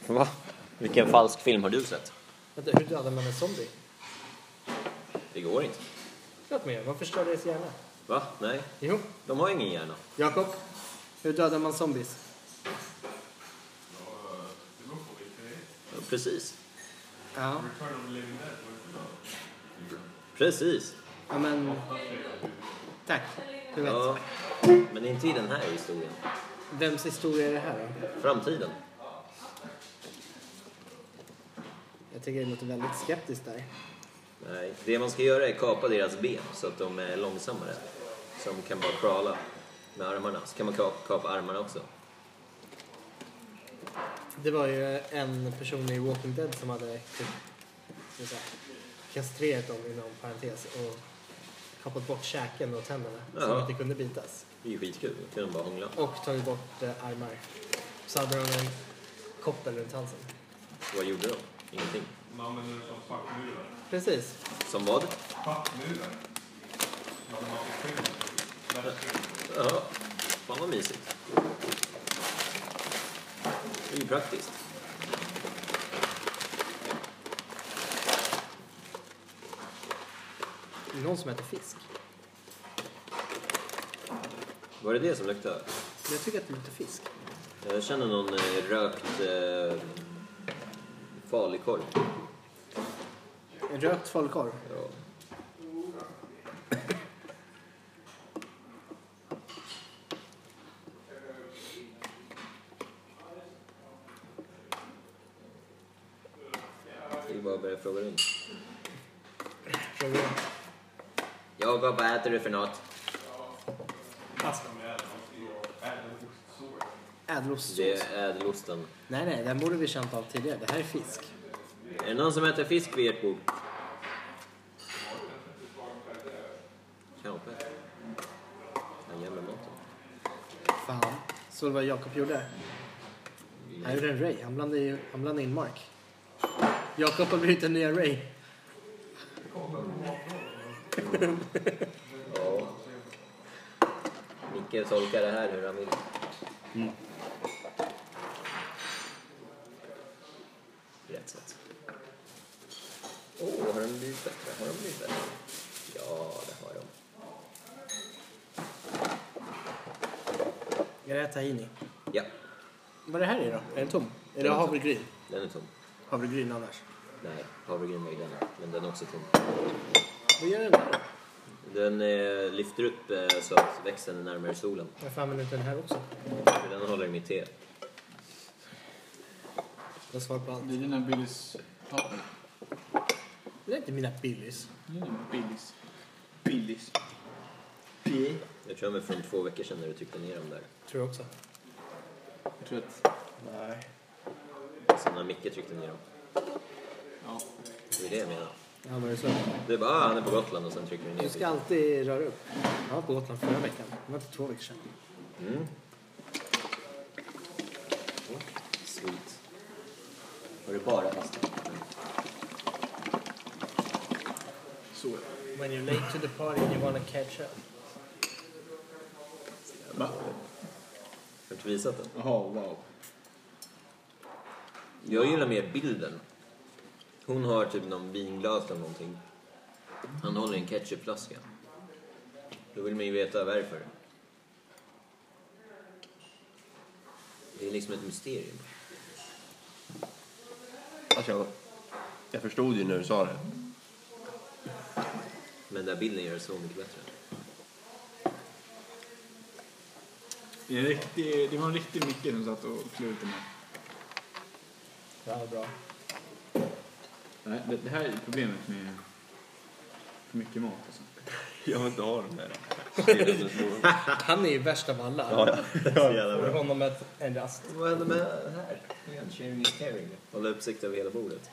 Va? Vilken falsk film har du sett? Vänta, hur dödar man en zombie? Det går inte. Låt mig, man förstör deras hjärna. Va? Nej. Jo. De har ingen hjärna. Jakob, hur dödar man zombies? Ja, precis. Ja. Precis. Ja, men... Tack, du vet. Ja. Men inte i den här historien. Vems historia är det här då? Framtiden. Jag tycker det låter väldigt skeptiskt där. Nej. Det man ska göra är kapa deras ben så att de är långsammare. Så de kan bara crawla med armarna. Så kan man kapa armarna också. Det var ju en person i Walking Dead som hade typ, kastrerat dem inom parentes och kapat bort käken och tänderna så Jaha. att de inte kunde bitas. Det är ju skitkul. Då kan de bara hångla. Och tagit bort armar. Så hade de en koppel runt halsen. Vad gjorde de? Ingenting. Man använder det som fackmurar. Precis. Som vad? Fackmurar. Man fick skinn. Ja. Fan vad mysigt. Det är ju praktiskt. Någon som äter fisk. Var det det som luktade? Jag tycker att det luktar fisk. Jag känner någon rökt falukorv. En rökt falukorv. Ja. Det är bara att börja fråga runt. Jakob, vad äter du för något? Ädelostsås. Det är ädelosten. Nej, den borde vi känt av tidigare. Det här är fisk. Är det någon som äter fisk vid ert bord? Kanske. Den jävla maten. Fan. Så det vad Jakob gjorde? Han gjorde en Ray. Han blandade in Mark. Jakob har blivit en nya Ray. Ja. Micke tolkar det här hur han vill. Rätt sätt. Har de blivit bättre? Ja, det har de. Är det här tahini? Ja, Vad är det här i då? Är den tom? Är det havregryn? den är tom. Havregryn annars. Nej, havregryn var ju den. Men den är också tom. Vad gör den där då? Den lyfter upp så att växten är närmare solen. Varför använder du den här också? För den håller i mitt te. Jag svarar på allt. Det är dina Billys papper. Det är inte mina Billys. Det är dina Billys. Billys. Jag tror jag från 2 veckor sedan när du tryckte ner dem där. Tror jag också. Jag tror att... Nej. Sen när Micke tryckte ner dem. Ja. Det är det jag menar. Ja, men det är så. Du bara, han är på Gotland och sen trycker du ner. Du ska alltid röra upp. Jag var på Gotland förra veckan. Det var inte 2 veckor sedan. Mm. Sweet. Var det bara pasta? Så. When you're late to the party and you wanna catch up. Va? Har du inte visat den? Jaha, wow. Jag gillar mer bilden. Hon har typ någon vinglas eller någonting. Han håller en ketchupflaska. Då vill man ju veta varför. Det är liksom ett mysterium. Alltså, jag förstod ju när du sa det. Men den där bilden gör det så mycket bättre. Det var en riktig Micke som satt och klurade ut den här. Ja, bra. Nej, det här är problemet med för mycket mat alltså. Jag vill inte ha den här. Han är ju värst av alla. Ja. Får honom en rast. Vad händer med här? Sharing is caring. Hålla uppsikt över hela bordet.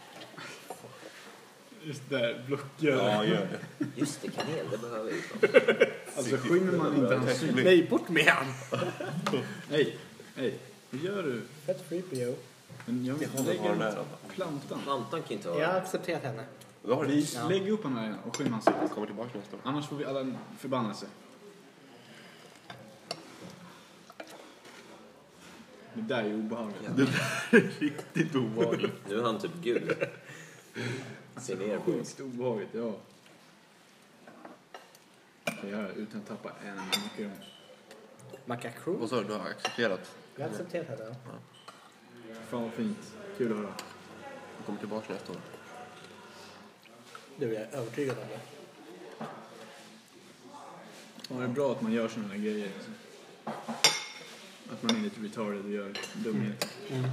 Just där, blockgör. Ja, gör det. Just det, kanel, det behöver vi. Alltså skymmer man inte hans syn. Nej, bort med han! Nej, vad gör du? Fett creepy, yo. Men jag har lägger den här upp då. plantan. Plantan kan inte ha... Jag har accepterat henne. Då har du Ja. Lägg upp den här och skym hans syn. kommer tillbaka nästa år. Annars får vi alla en förbannelse. Det där är ju obehagligt. Ja. Det där är riktigt obehagligt. Nu är han typ gul. Se ner på oss. Sjukt obehagligt, ja. Jag gör det utan att tappa en makaron. Macacroon? Vad sa du? Du har accepterat? Jag accepterar det. Fan vad fint. Kul att höra. Du kommer tillbaka nästa år. Du är övertygad om det. Ja, det är bra att man gör sådana här grejer. Liksom. Att man är lite retarded och gör dumheter.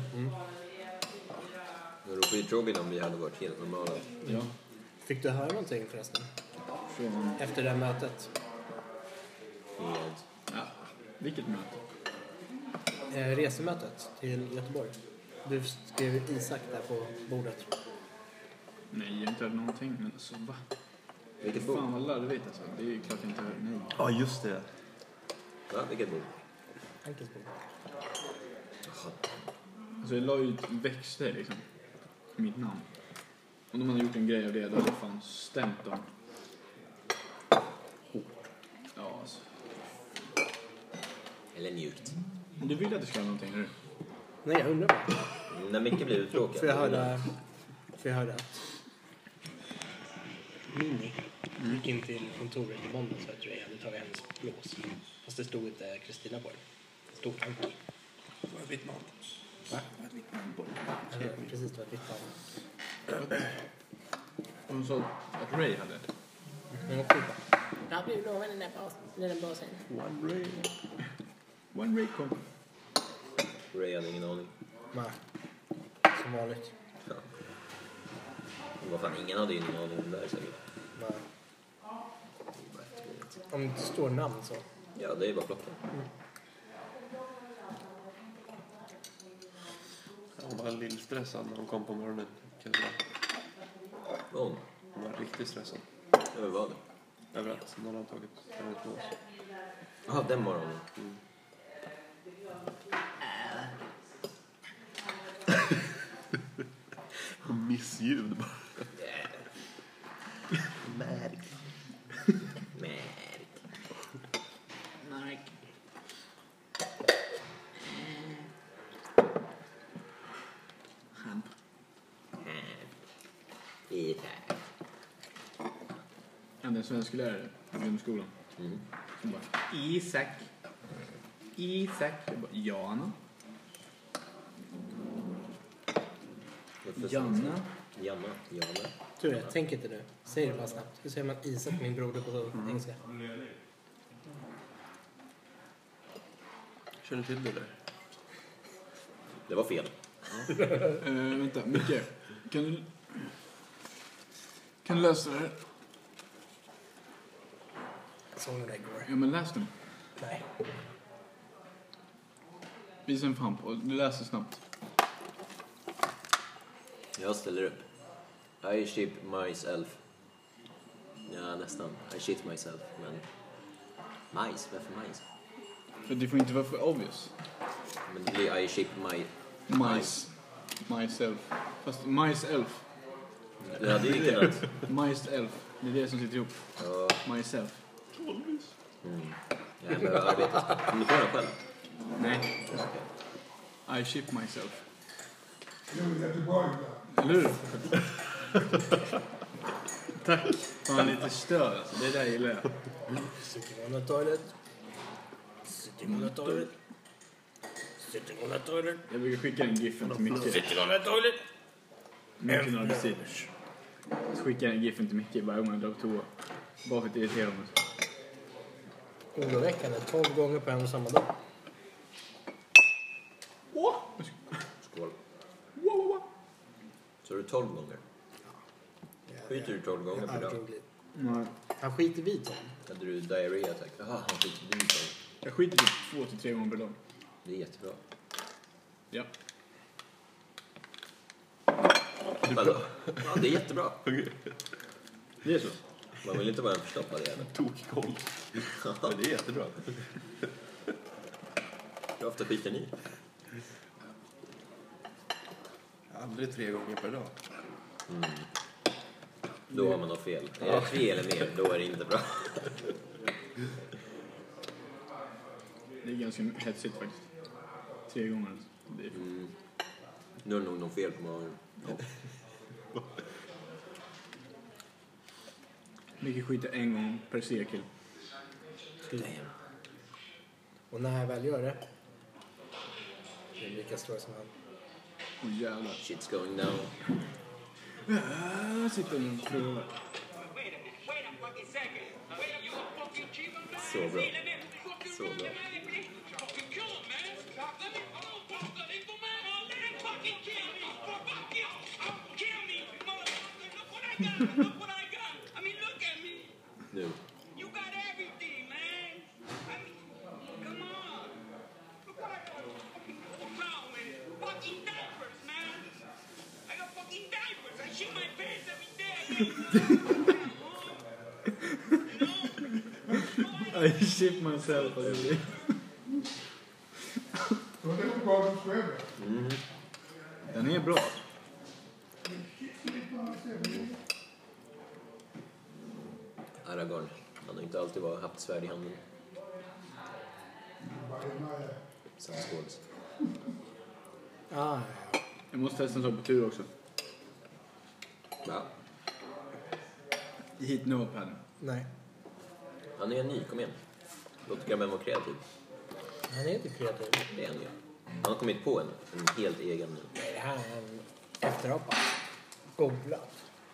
Det vore skittråkigt om vi hade varit helt normala. Ja. Fick du höra någonting förresten? Från... Efter det här mötet? Inget. Ja. Vilket möte? Resemötet till Göteborg. Du skrev Isak där på bordet. Nej, jag har inte hört någonting. Men alltså, va? Vilket bord? Fan vad larvigt alltså. Det är ju klart jag inte hört. Nej. Ja, just det. Va? Vilket bord? Hankens bord. Alltså jag la ut växter liksom. Mitt namn. Om de hade gjort en grej av det, då hade jag fan stämt dem. Hårt. Ja, alltså. Eller mjukt. Du vill att det ska vara någonting, eller? Nej, jag undrar bara. När Micke blev uttråkad. För jag hörde att Mini gick in till kontoret i måndags för att Ray hade tagit hennes blås. Fast det stod inte Kristina på det. Det stod Anki. Det var ett vitt namn. Va? Det var ett vitt namn på det. Eller, precis, det var ett vitt namn. Och hon sa att Ray hade. Men jag bara, jag blev lovad den där blåsen. One Ray. One Ray kom. Ray hade ingen aning. Nej, som vanligt. Ja. Men vad fan, ingen hade ju ingen aning om det där säkert. Nej. Om det inte står namn så. Ja, det är bara plocka. Hon var lillstressad när hon kom på morgonen. Kan jag säga. Hon? Hon var riktigt stressad. Över vad? Över att någon har tagit hennes blås. Jaha, den morgonen. Missljud bara. Märk. Jag hade en svensklärare i grundskolan. Mm. Hon bara, Isak. Jag bara, Jana. Janna. Janna. Tur det, tänk inte nu. Säg det bara snabbt. Hur säger man Isak, min broder, på engelska? Känner du till det där? Det var fel. Vänta, Micke. Kan du läsa det här? Såg du det igår? Ja, men läs den. Nej. Visa en fan på. Du läser snabbt. Jag ställer upp. I ship myself. Ja, nästan. I shit myself. Men majs, varför majs? För det får inte vara för obvious. Men det blir I ship my... Myself. Fast myself. Du hade ju kunnat... Myself. Det är det som sitter ihop. Ja, Myself. jag behöver arbeta. Kom du på den själv? Nej. Okej. I ship myself. Eller hur? Tack. Fan, lite stör alltså. Det där gillar jag. Sitting on the toilet. Sitting on the toilet. Sitting on the toilet. Jag brukar skicka den giffen till Micke. Sitting on the toilet. Mycket när det sitter. Så skickar jag den giffen till Micke varje gång jag drar på toa. Bara för att irritera honom. Oroväckande. 12 gånger på en och samma dag. Skål. Så är det 12 gånger. Skiter du 12 gånger per dag? Nej. Han skiter vid Tom. Hade du diarré attack? Jaha, han skiter vid dig. Jag skiter typ 2 till 3 gånger per dag. Det är jättebra. Ja. Vadå? Ja, det är jättebra. Det är så. Man vill inte vara en förstoppad jävel. Tokkoll. Men det är jättebra. Hur ofta skiter ni? Aldrig 3 gånger per dag. Då har man något fel. Är det 3 eller mer, då är det inte bra. Det är ganska hetsigt faktiskt. 3 gånger. Det är Nu är det nog något fel på magen. mycket skit en gång per sekel. Damn. Och när jag väl gör det. Det är lika stor som han. Åh jävlar. Shit's going down. Jag sitter nu och frågar. Så bra. Så bra. Nu. You got everything, man. I mean, come on. Look what I got fucking walk around with. Fucking diapers, man. I got fucking diapers. I shit my pants every day. I shit myself. Den är bra. Aragorn. Han har inte alltid haft svärd i handen. Sen skåls. Ja. Jag måste testa en sak på tur också. Ja. Hit notepaden. Nej. Han är ny, kom igen. Låt grabben vara kreativ. Han är inte kreativ. Det är han ju. Han har kommit på en helt egen nu. Nej, det här är en efterhoppa. Googlat.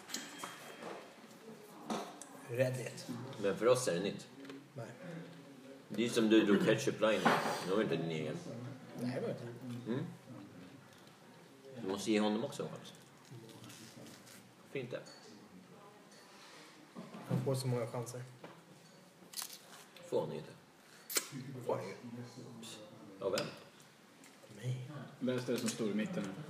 Reddit. Men för oss är det nytt. Nej. Det är ju som du drog ketchup-line. Nu var inte din egen. Nej, det var inte. Du måste ge honom också en chans. Fint det. Han får så många chanser. Får han ju inte. Får han ju. Av vem? Nej. Vem är det som står i mitten nu?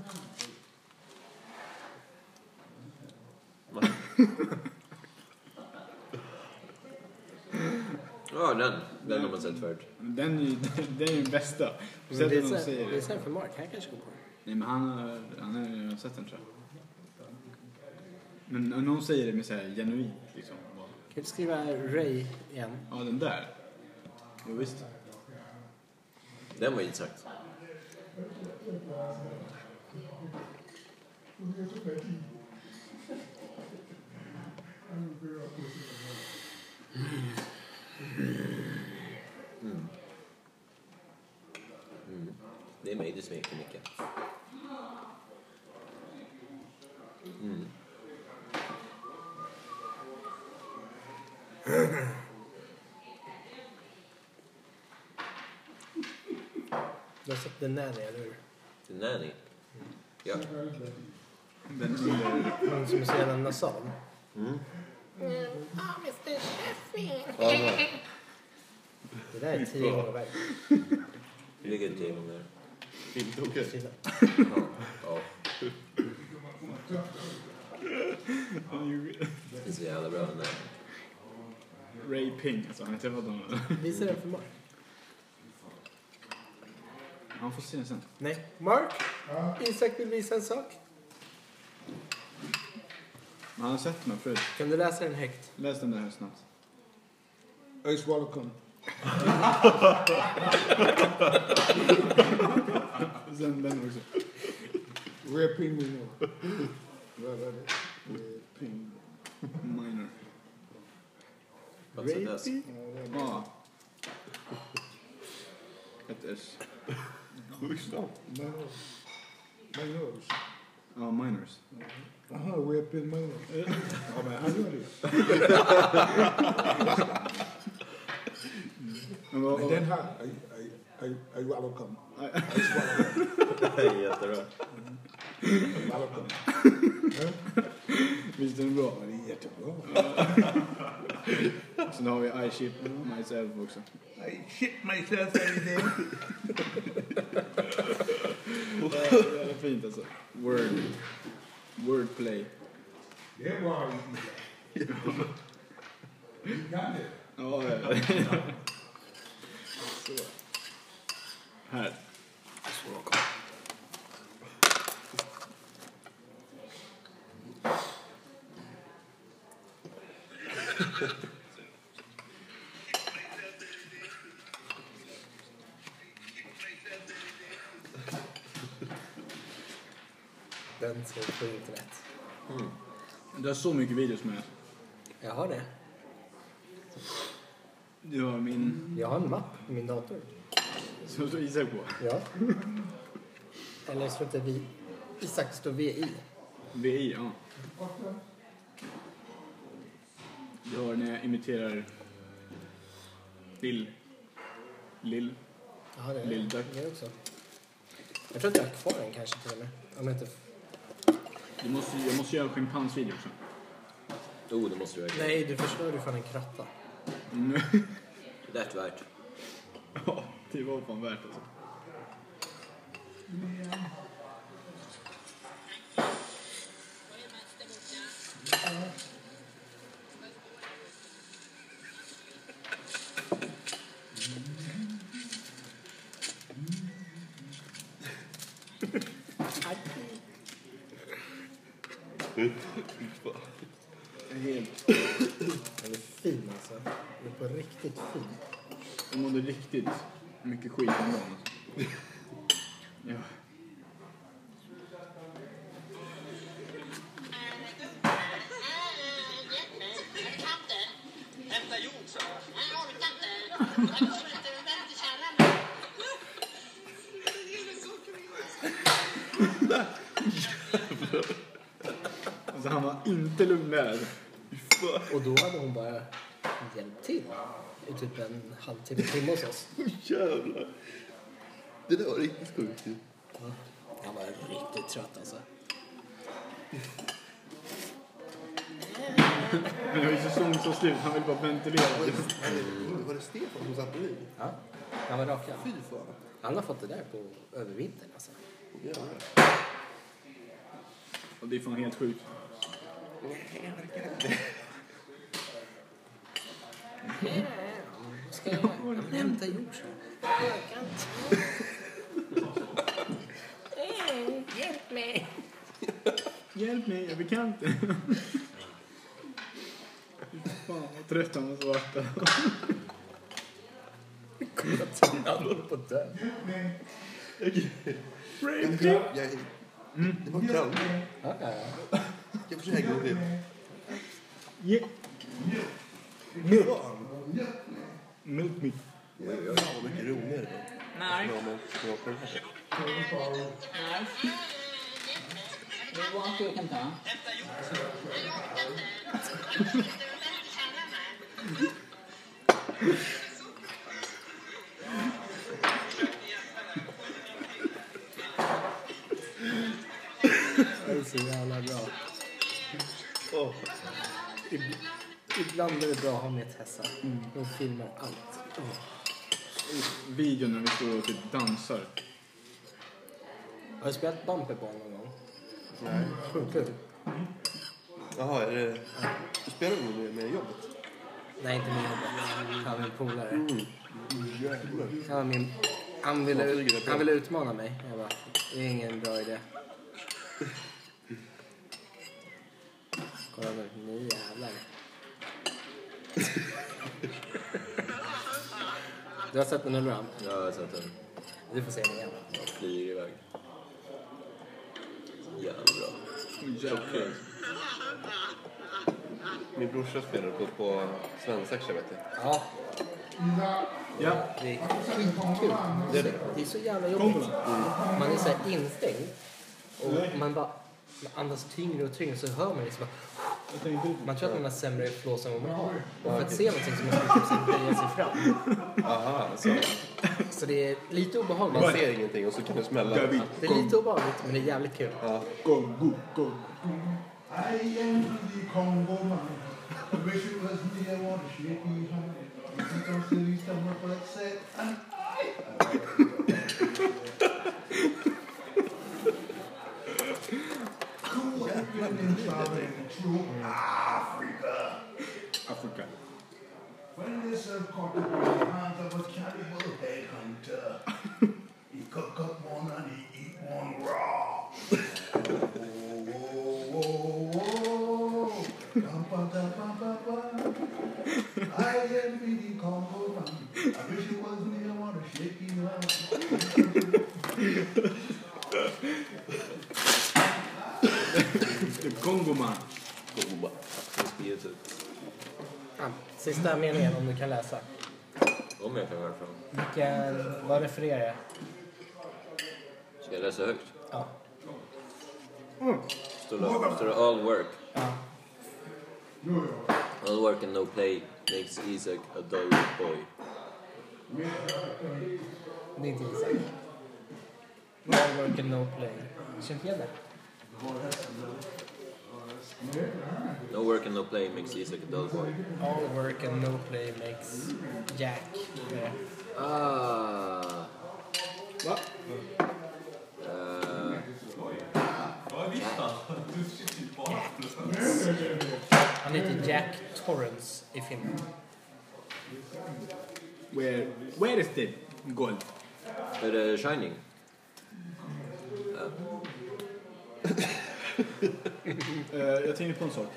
Ja, den har man sett förut. Den är ju den bästa. Men Sätt det när de är säger det. sen för Mark. Han kanske går på det. Nej, men han har sett den, tror jag. Men när någon säger det med så här genuint, liksom. Kan du skriva Ray igen? Ja, den där. Jo, visst. Den var insagt. Det är mig du smeker mycket. Du har sett The Nanny, eller hur? The Nanny. Ja. Den under... Hon som är så jävla nasal. Det där är 10 gånger värre. Det ligger inte igenom där. Sida. Ja. Det är så jävla bra den där. Ray Ping, alltså. Han har träffat honom. Visa den för Mark. Han får se den sen. Nej. Mark? Isak vill visa en sak. Men han har sett den här förut. Kan du läsa den högt? Läs den där här snabbt. Ace welcome. Sen den också. Red pin minor. Red pin. Minor. What's it us? Ja. Ett S. Minors. Ja, minors. Aha, red pin minor. Ja, men han gör det. Men den här, I welcome. Jättebra. Welcome. Visst är den bra? Ja, det är jättebra. Sen har vi I ship myself också. I shit myself every day. Det är fint alltså. Wordplay. Det var ju. You got it. Ja, så. Här. Den ska på internet. Du har så mycket videos med. Jag har det. Du har min... Jag har en mapp på min dator. Som står Isak på. Ja. Eller så inte vi... Isak står VI. VI, ja. Du har när jag imiterar Lill. Ja, det är Lill-Duck. det också. Jag tror att jag har kvar den kanske till och med. Om jag inte... Jag måste göra en schimpansvideo också. Det måste du göra. Nej, du förstör ju fan en kratta. Det är värt. Ja, det var fan värt alltså. Helt. Den är fin alltså. Den är på riktigt fin. Jag mådde riktigt mycket skit om dagen. Alltså. Ja. Hämta jord, så. Jag orkar inte. Jag kommer inte. Jag behöver inte kärra mig. Alltså han var inte lugn där. Och då hade hon bara hjälpt till i typ en timme hos oss. Jävlar. Det där var riktigt sjukt. Ja. Han var riktigt trött alltså. Men jag är säsong så slut. Han vill bara ventilera. Var det Stefan som satt bredvid? Ja. Han var rakad. Fy fan. Han har fått det där på övervintern alltså. Jävlar. Och det är fan helt sjukt. Ska jag hämta jord så? Jag kan inte. Hjälp mig. Hjälp mig, jag bekant inte. Fan vad trött han måste vara. Kolla till han håller på att dö. Det var kallt. Ja. Jag försöker gå dit. Milk me. Ja, vad mycket roligare då. Nej. Ja, men smakar det här. Nej. Det var inte jag kan ta. Hämta jord, så. Jag orkar inte. Jag kommer inte. Jag behöver inte kärra mig. Det är så jävla bra. Åh. Ibland är det bra att ha med Tessa. De filmar allt. Videon när vi står och typ dansar. Har du spelat Bumperball någon gång? Nej. Sjukt kul. Jaha, är det... Du spelar du med jobbet? Nej, inte med jobbet. Han var min polare. Jävlar. Han var min... Han ville utmana mig. Jag bara, det är ingen bra idé. Kolla nu jävlar. Du har sett den eller hur? Ja, jag har sett den. Du får se den igen. Jag flyger iväg. Jävla bra. Jävlar. Min brorsa spelar på svensexa, vet du. Ja, Ja. det är skitkul. Det är så jävla jobbigt. Man är så här instängd. Och man bara andas tyngre och tyngre, så hör man liksom bara, man tror att man har sämre flås än vad man har. Och för att se någonting så måste man typ böja sig fram. Aha, så. Så det är lite obehagligt. Man ser ingenting och så kan det smälla. Det är lite obehagligt, men det är jävligt kul. Ja. Go. I am the Congo man. I wish it was me, I want to shake his hand. You don't see these stomach like said, and Afrika. when this caught in the hands of a cannibal headhunter, he cook up one and he eat one raw. I envy the Congo man. I wish it was me, I want to shake his hand. The Congo man. Bomba. Finns på YouTube. Ja, sista meningen om du kan läsa. Om jag kan höra fram. Vad refererar jag? Ska jag läsa högt? Ja. Står det all work? Ja. All work and no play makes Isaac a dull boy. Det är inte Isak. All work and no play. Känner igen det? No work and no play makes Isaac a dull boy. All work and no play makes Jack. Ah. Va? Han heter Jack Torrance i filmen. Where is the gold? Är det Shining? Jag tänkte på en sak.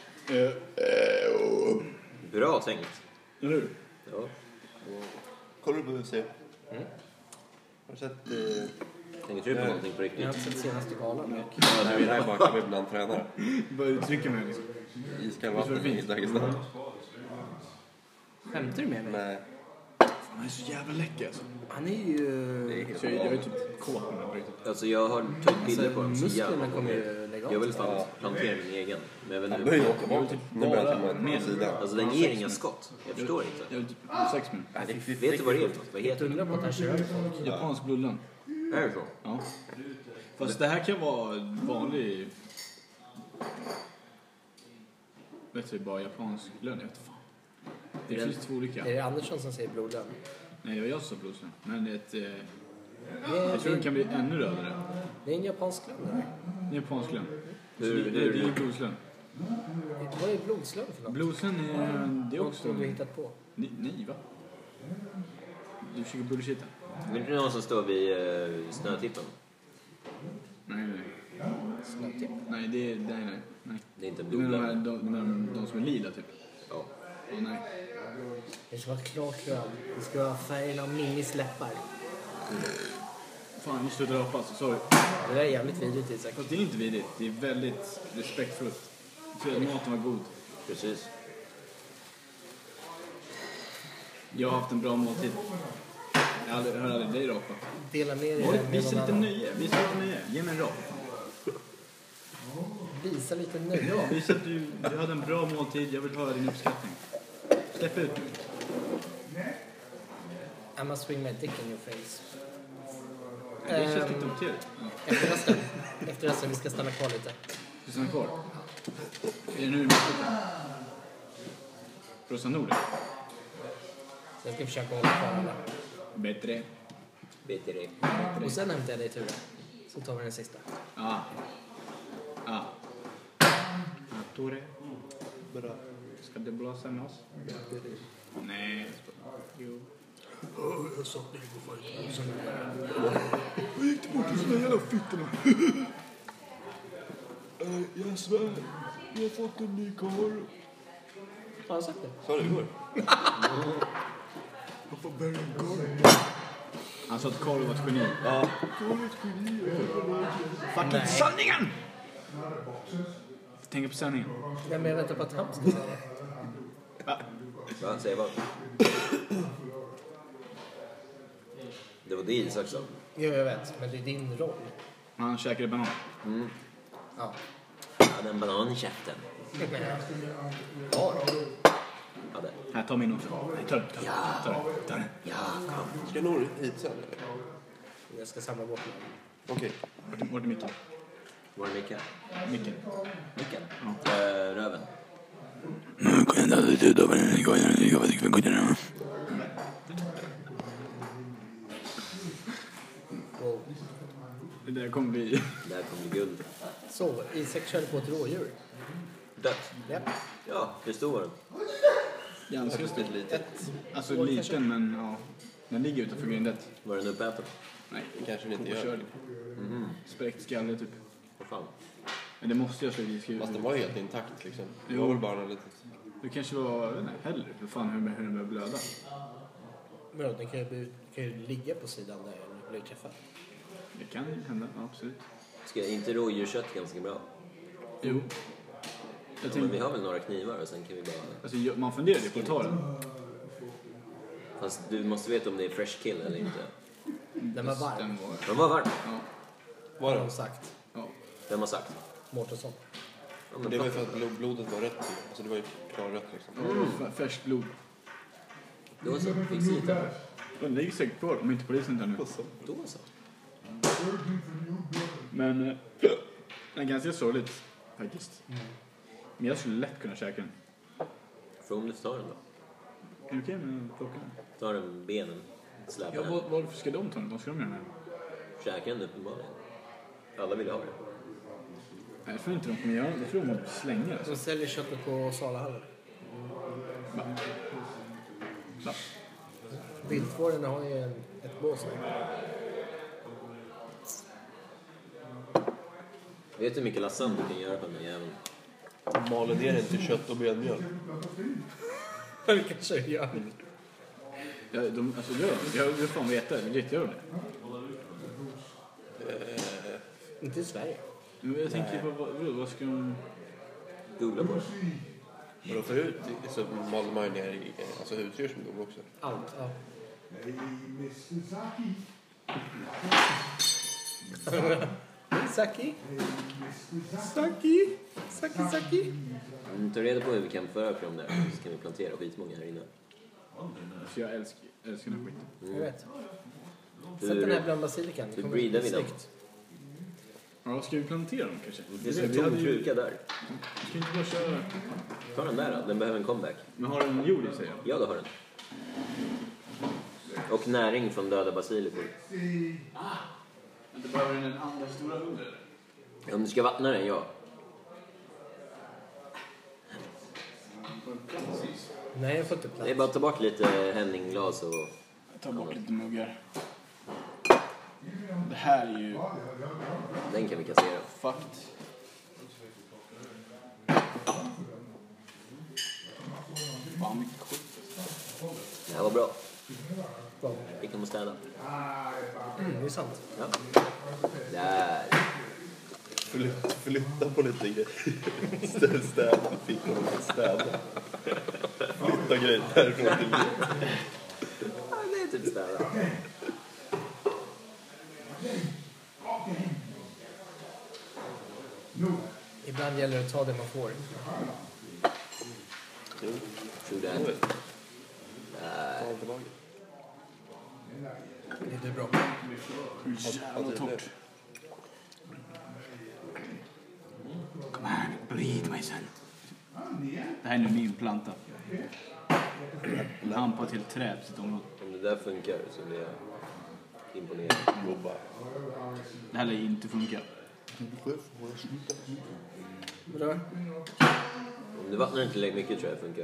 Bra tänkt. Eller hur? Ja. Kollar du på UC? Har du sett... Tänker du på någonting på Jag riktigt? har inte sett senaste galan. Ja, det är där bakom ibland tränare. Vad uttrycker mig liksom? Iskall vatten i Dagestan. Skämtar du med mig? Nej. Han är så jävla läcker alltså. Han är ju... Så jag är typ kåt med honom riktigt. Alltså jag har tagit bilder på honom så musklerna jävla kommer många. ju lägga av. Jag vill fan plantera min egen. Men jag vet Han inte. börjar åka bakåt. Nu börjar han komma mer. på sidan. Alltså den ger inga skott. Jag förstår inte. Jag är typ ha sex med. Vet du vad det är för något? Vad heter det? Undrar på att han kör över folk. Japansk blodlön. Är det så? Ja. Fast det här kan vara vanlig... Vet du, bara japansk lön. Jag vet fan. Det finns två olika. Är det Andersson som säger blodlön? Nej, det var jag som sa blodlön. Men jag tror det kan bli ännu rödare. Det är en japansk lön där. Det är japansk lön. Hur- Det är blodslön. Vad är blodslön för något? Blodslön är... Det är Något också... som du har hittat på. Nej, va? Du försöker bullshitta. Det är inte någon som står vid snötippen. Nej. Snötipp. Nej, det är... Nej. Det är inte en Du menar blodlön. de som är lila, typ? Ja. Åh, nej. Det ska vara klart röd. Det ska vara färgen av Minnis läppar. Fan, jag slutar hoppas. Sorry. Det där är jävligt vidrigt, Isak. Fast det är inte vidrigt. Det är väldigt respektfullt. Jag tror att maten var god. Precis. Jag har haft en bra måltid. Jag hör aldrig dig rapa. Dela med dig Oj, med visa någon lite annan. nöje. Visa lite nöje. Ge mig en rap. Visa lite nöje. Visa att du hade en bra måltid. Jag vill höra din uppskattning. Släpp ut nu. I must swing my dick in your face. Det känns lite otrevligt. Efter resten, vi ska stanna kvar lite. Du stannar kvar. Är det nu du måste? Rosa Norden. Så jag ska försöka hålla kvar alla. Bättre. BTD. Och sen hämtar jag dig, Ture. Så tar vi den sista. Ja. Tore. Bra. Ska det blåsa med oss? Nej. Jo. Jag saknar dig på förut. Vad gick det bort till de jävla fittorna? Jag svär. Jag har fått en ny karl. Har jag sagt det? Sa du igår? Jag får bära en karl. Han sa att Karl var ett geni. Ja. Karl är ett geni. Fucking sanningen! Tänk på sanningen. Nej, men jag väntar på att han ska säga det. Va? Säg vad? Det var det Isak sa. Jo, jag vet. Men det är din roll. Han käkade banan. Ja. Jag hade en banan i käften. Ja, Hade. Här, ta min också. Nej, ta den. Ta den. Ja, kom. Ska nog hit sen eller? jag ska samla bort mig. Okej. Vart är micken? Var det Micke? Micken. Micken? Ja. Röven. Wow. Det där kommer bli... Det här kommer bli guld. Så, Isak körde på ett rådjur. Dött. Japp. Ja, hur stor var den? Ganska stor. Litet. Alltså År kanske. liten, men ja. Den ligger utanför grindet. Var den uppäten? Nej, Det kanske ni inte gör. påkörd. Spräckt skalle, typ. Vad fan? Men det måste jag slå i Fast den var helt intakt liksom. Det Jo. var väl bara lite... Det kanske var, jag vet inte, heller. För fan hur den börjar blöda. Men den kan ju ligga på sidan där den blir träffad. Det kan hända, ja, absolut. Ska inte rådjurskött ganska bra? Jo. Jag Men tänkte, vi har väl några knivar och sen kan vi bara... alltså, man funderade på att ta den. Fast du måste veta om det är fresh kill eller inte. Den var varm. Den var... Den var varm. Ja. Vad har de sagt? Ja. Vem har sagt? Mårtensson. Ja, men Det var ju för att blodet var rätt. Alltså det var ju klarrött liksom. Färskt blod. Då så, fick se lite. Den ligger säkert kvar om inte polisen tar nu. Då så. Men den är ganska sorgligt faktiskt. Men jag skulle lätt kunna käka den. Från om du tar den då. Är det okej med att plocka den? Tar den benen, släpar Ja, den. varför ska de ta den? Vad ska de göra med den? Käkar den uppenbarligen. Alla vill ha det. Nej, jag tror inte de kommer göra det. Jag tror de kommer slänga det. De säljer köttet på Salahallen. Va? Va? Viltvården har ju ett bås där. Vet du hur mycket lasagne du kan göra på den här jäveln? Maler ner den till kött och benmjöl. Det kanske gör. Ja, alltså gör de? Jag vill fan veta. Legit, gör de det? Inte i Sverige. Men jag tänker på vad ska de... Googla på det. Och då förut så malde man ner i alltså husdjur som dog också. Allt, ja. Saki. Saki. Saki, Saki. Ta reda på hur vi kan föra fram det här. Så kan vi plantera skitmånga här inne. För jag älskar den här skiten. Jag vet. Sätt den här bland basilikan. Hur breedar vi dem? Ja, ska vi plantera dem kanske? Det är en tom kruka där. Ska vi inte bara köra... Ta den där då, den behöver en comeback. Men har den jord i sig? Ja, det har den. Och näring från döda basilikor. Inte behöver den en andra stora under? Om du ska vattna den, ja. Nej, jag får inte plats. Det är bara att ta bort lite Henning-glas och... Jag tar bort lite muggar. Det här är ju... Den kan vi kassera. Fucked. Fan, mycket skit. Det här var bra. Bra. Fick dem att städa. Det är sant. Ja. Där. Flytta på lite grejer. Städa. Fick honom att städa. Flytta grejer därifrån till mig. Ja, det är typ städa. Ibland gäller det att ta det man får. True that. Ta inte laget. Det är bra. Jävla torrt. Kom här, breathe my son. Det här är nu min planta. Han på ett helt träd på sitt område. Om det där funkar så blir jag imponerad. Jobba. Det här lär inte funka. Vadå? Om du vattnar den tillräckligt mycket tror jag det funkar.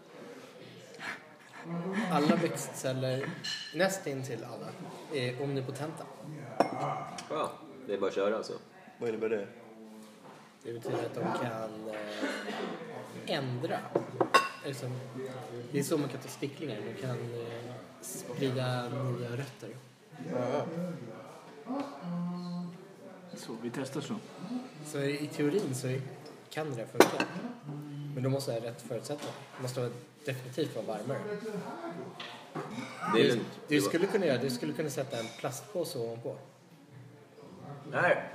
Alla växtceller, nästintill alla, är omnipotenta. Ja, det är bara att köra alltså. Vad innebär det? Det betyder att de kan ändra. Alltså, det är så man kan ta sticklingar. De kan sprida nya rötter. Så, vi testar så. Så i teorin så kan det funka. Men då måste jag ha rätt förutsättningar. Det måste definitivt vara varmare. Det är lugnt. Du skulle kunna göra, du skulle kunna sätta en plastpåse ovanpå. Här!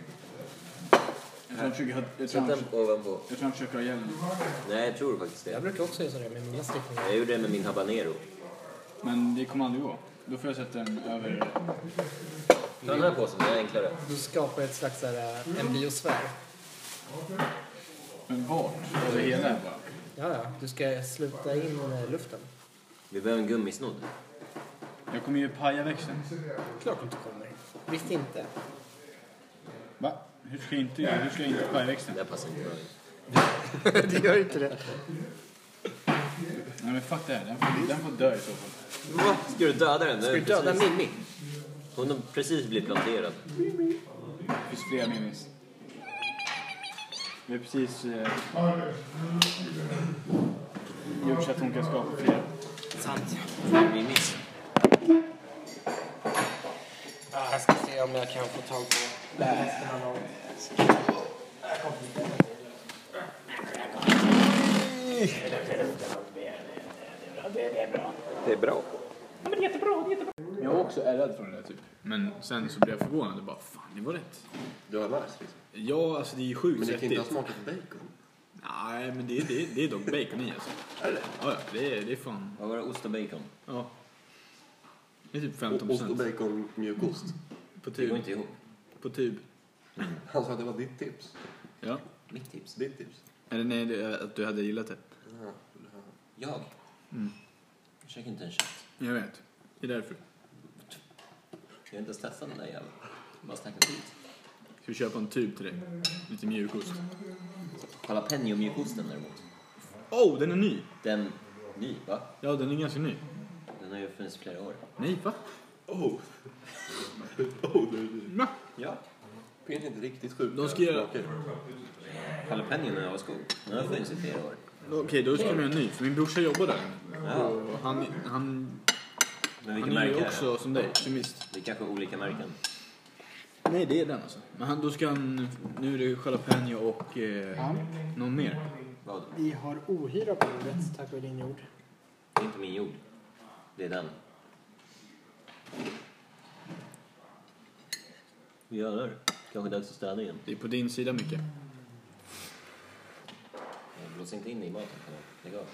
Jag tror Sätt den ovanpå. han försöker ha ihjäl den. Nej, jag tror faktiskt Jag det. brukar också göra sådär med mina sticklingar. Jag gjorde det med min habanero. Men det kommer aldrig gå. Då får jag sätta den över... Ta den här påsen, det är enklare. Du skapar ett slags en biosfär. Men vart? Över hela bara. Ja, du ska sluta in luften. Vi behöver en gummisnodd. Jag kommer ju paja växten. Klart du inte kommer. Visst inte. Va? Hur ska jag inte paja växten? Det där passar inte bra. Det gör inte det. Nej men fuck det här. Den får dö i så fall. Va? Ska du döda den? Ska du döda Mimmi? Hon har precis blivit planterad. Det finns flera minis. Vi har precis gjort så att hon kan skapa fler. Sant. Mimmi. Jag ska se om jag kan få tag på resten av Det är bra. Jag var också ärrad från det där typ. Men sen så blev jag förvånad och bara, fan det var rätt. Du har läst liksom. Ja, alltså det är ju sjukt Men det kan inte ha svettigt. smakat bacon. Nej, men det är dock bacon i alltså. Är det? Ja, det är fan. Vad var det? Ost och bacon? Ja. Det är typ Ost och 15%. bacon mjukost. På Det går tub. inte ihop. På tub. Han sa att det var ditt tips. Ja. Mitt tips. Ditt tips. Eller nej, att du hade gillat det. Ja. Jag? Mm. Jag käkar inte en kött. Jag vet. Det är därför. Jag har inte ens testat den där jäveln. Bara snackat skit. Ska vi köpa en tub till dig? Lite mjukost. Jalapeno mjukosten däremot. Oh, den är ny! Den ny, va? Ja, den är ganska ny. Den har ju funnits i flera år. Nej, va? Oh, du. Va? Ja. Det är inte riktigt sjukt. De ska göra- Jalapeno när jag var skog. Den har funnits i flera år. Okej, då ska vi göra en ny. För min brorsa jobbar där. Ja. Och han Men vilka är ju märken är det? också som dig, kemist. Det är kanske olika märken. Nej, det är den alltså. Men då ska han... Nu är det jalapeno och någon mer. Vad? Vi har ohyra på bordet, tack vare din jord. Det är inte min jord. Det är den. Vi gör det. Kanske dags att städa igen. Det är på din sida mycket. Jag blåser inte in i maten. Lägg av.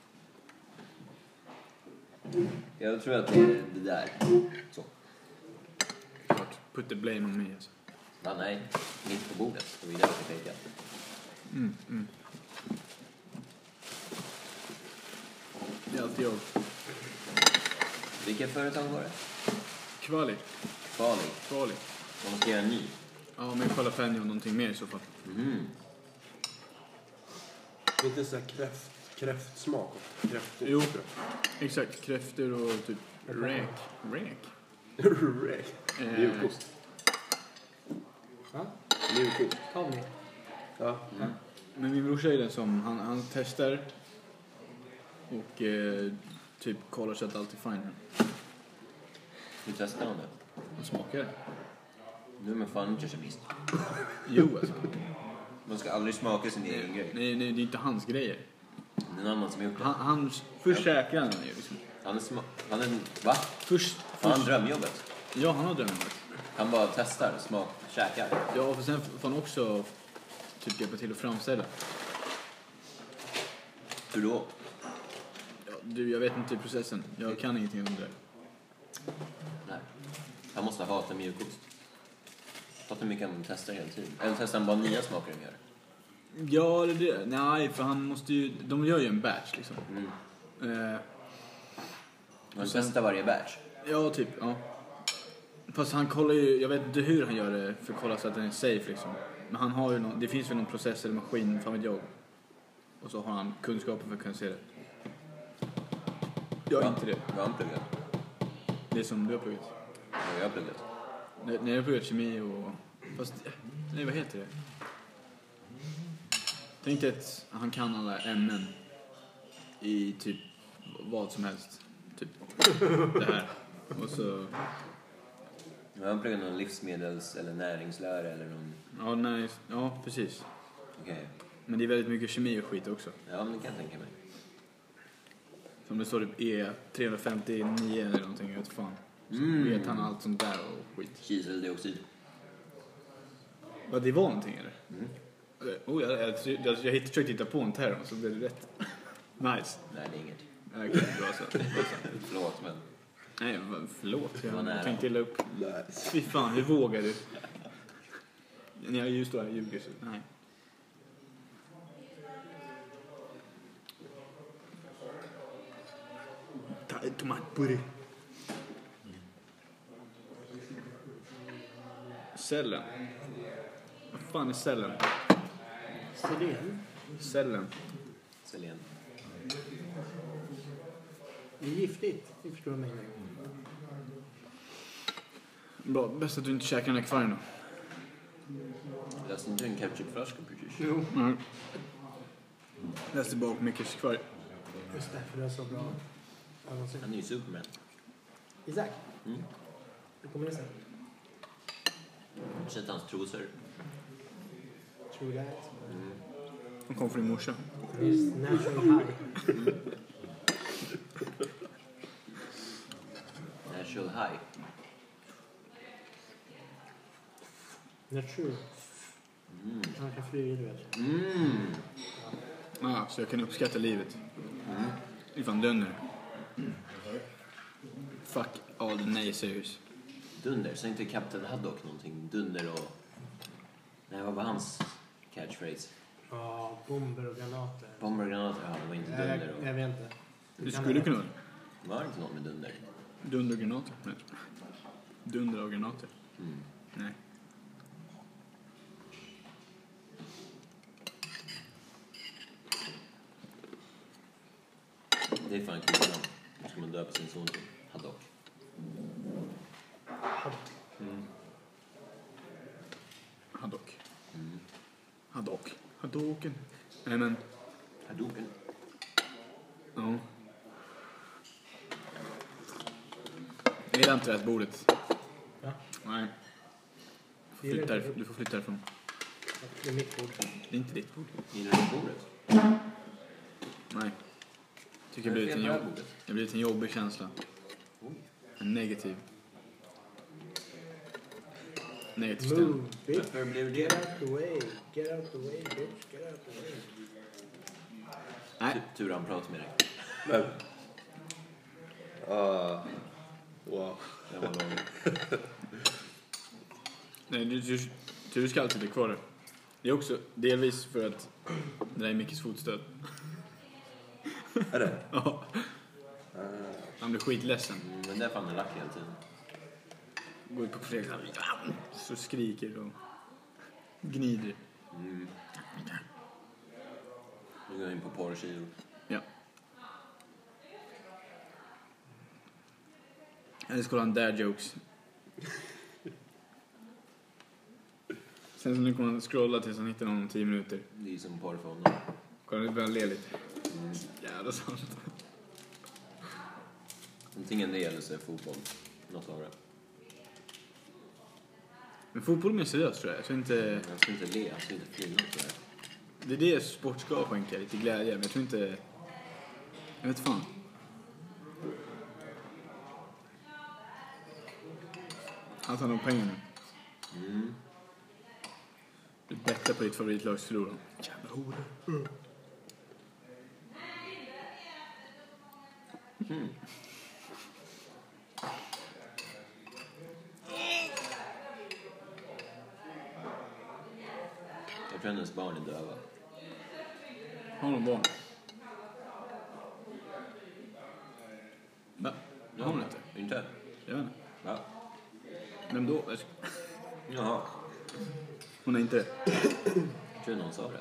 Jag tror att det är det där. Så. Klart. Put the blame on me alltså. Ja, nej. Mitt på bordet. Det var ju där jag pekade. Det är alltid jag. Vilka företag var det? Kvali. Kvali. De ska göra en ny. Ja, med jalapeno och någonting mer i så fall. Mm. Inte så här kräftsmak. Jo, exakt. Kräftor och typ räk. Räk. Mjukost. Va? Mjukost. Tommy. Ja. Men min brorsa är den som, han testar och typ kollar så att allt är fine. Du testar om det. Han smakar det. Nu är man fan inte kemist. Jo alltså. Man ska aldrig smaka sin egen grej. Nej, det är inte hans grejer. Det är någon annan som har gjort det. Han först käkar han ju liksom. Han är va? Först. Har han drömjobbet? Ja, han har drömmen. Han bara testar, käkar. Ja, och sen får han också typ hjälpa till att framställa. Hur då? Ja, jag vet inte processen. Jag kan ingenting om det. Nej. Han måste hata mjukost. Fattar hur mycket han testar hela tiden. Eller testar han bara nya smaker de gör? Ja, det. Nej, för han måste ju... De gör ju en batch liksom. Man testar varje batch. Ja, typ. Ja. Fast han kollar ju... Jag vet inte hur han gör det för att kolla så att den är safe liksom. Men han har ju det finns väl någon process eller maskin, fan vet jag. Och så har han kunskapen för att kunna se det. Jag har inte det. Vad har han pluggat? Det är som du har pluggat. Vad har jag pluggat? Nej, jag har pluggat kemi och... Fast... Nej, vad heter det? Tänk dig att han kan alla ämnen i typ vad som helst. Typ det här. Och så... Jag har pluggat någon livsmedels- eller näringslära eller någon... Ja, nej, ja, precis. Okej. Men det är väldigt mycket kemi och skit också. Ja, men det kan jag tänka mig. Som det står typ E359 eller någonting, jag vet fan. Så vet han allt sånt där och skit. Kiseldioxid. Vad det var någonting eller? Jag försökte hitta på en term så blev det rätt. Nice. Nej, det är inget. Okej, bra så. Förlåt, men... Nej, förlåt. var nära. Jag tänkte illa upp. Nice. Fy fan, hur vågar du? När jag just då här ljuger så... Nej. Ta ett tomatpuré. Cellen. Vad fan är cellen? Selen. Cellen. Selen. Det är giftigt, det förstår du mig. Bra, bäst att du inte käkar den här kvargen då. Läste inte en ketchupflaska precis? Jo. Nej. Läste bak Mickes kvarg. Just därför det är så bra. Ögonsen. Han är ju Superman. Isak. Mm. Hur kommer det sig? Sett hans trosor. True that. De kom från din morsa. It's natural high. haj. Not true. Han kan flyga, du vet. Ja, så jag kan uppskatta livet. Det är fan dunder. Fuck all the naysayers. Dunder, så inte Captain Haddock någonting? Dunder och... Nej, vad var hans catchphrase? Ja, bomber och granater. Bomber och granater, ja, det var inte dunder och... Jag vet inte. Det skulle kunna vara. Var det inte något med dunder? Dunder och granater? Nej. Dunder och granater? Nej. Det är fan kul namn. Nu ska man döpa sin son till Haddock. Haddock. Haddock. Haddoken. Nej men, Haddoken. ja. Jag gillar inte det här bordet. Ja. Nej. Du får flytta härifrån. Det är mitt bord. Det är inte ditt bord. Gillar du bordet? Nej. Tycker det blir lite en jobbig känsla. En negativ stämning. Move, bitch. Varför blev det? Get out the way. Get out the way, bitch. Get out the way. Nej. Tur han pratar med dig. Men... wow. Det var lång. Nej, du ska alltid bli kvar där. Det är också delvis för att det där är Mickes fotstöd. Är det? Ja. Han blir skitledsen. Men det är fan en lack hela tiden. Går ut på Fredrik så skriker och gnider. Nu går jag in på porrkilo. Ja. Eller ska han dad jokes. Sen så nu kommer han scrolla tills han hittar någon om 10 minuter. Det är ju som porr för honom. Kan du börja le lite? Jävla sant. Antingen det eller så är fotboll. Något av det. Men fotboll är mer seriöst tror jag. Så inte... Jag ska inte le, jag ska inte flina så här. Det är det sport ska skänka, lite glädje. Men jag tror inte... Jag vet fan. Han tar nog pengar nu. Du bettar på ditt favoritlags förlorar. Jävla hora. Jag tror hennes barn är döva. Har hon barn? Va? Har hon inte? Inte? Jag vet inte. Va? Vem då? Jaha. Hon är inte det. Jag tror någon sa det.